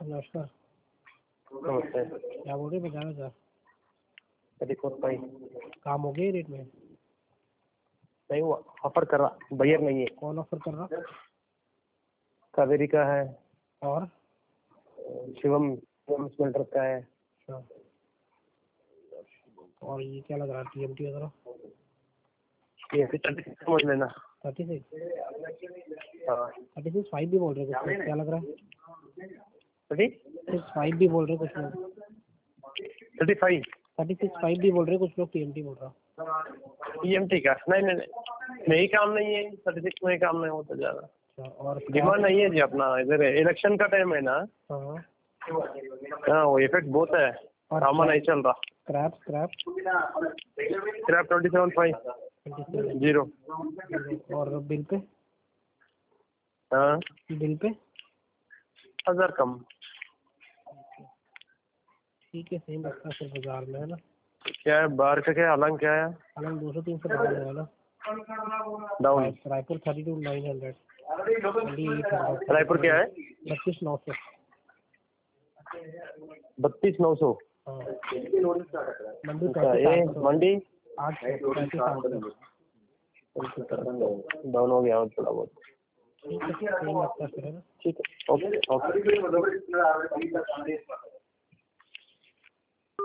नमस्कार। नमस्ते। क्या बोल रहे हैं? 50,000 34,500 काम हो गया रेट में? नहीं हुआ, ऑफर कर रहा, बजट नहीं है। कौन ऑफर कर रहा? कावेरी का है और शिवम शिवम स्मेल्टर का है। अच्छा, और ये क्या लग रहा है? TMT वगैरह ये फिर 36 समझ लेना। 36 हाँ 36.5 भी बोल रहे हैं कुछ लोग, क्या लग रहा है? 35 भी बोल रहे हैं कुछ लोग, 35 36.5 भी बोल रहे हैं कुछ लोग, TMT बोल रहा। TMT का नहीं काम नहीं है, 36 में काम नहीं होता ज़्यादा। अच्छा, और डिमांड नहीं है जी अपना, इधर इलेक्शन का टाइम है ना। हाँ, हाँ वो इफेक्ट बहुत है, काम नहीं चल रहा। Scrap scrap 27,500। और बिल पे हाँ 1000 कम। ठीक है, सही लगता है फिर बाजार में, है ना? क्या है बाहर का, क्या अलग क्या है? अलग 200-300 डाउन है ना? डाउन। रायपुर 32,900, रायपुर क्या है? 32,900। 32,900। हाँ, मंडी अच्छा, ये मंडी 8,35,800। डाउन हो गया थोड़ा बहुत। ठीक है, सही लगता है फिर, है ना? ठीक है, ओके ओके।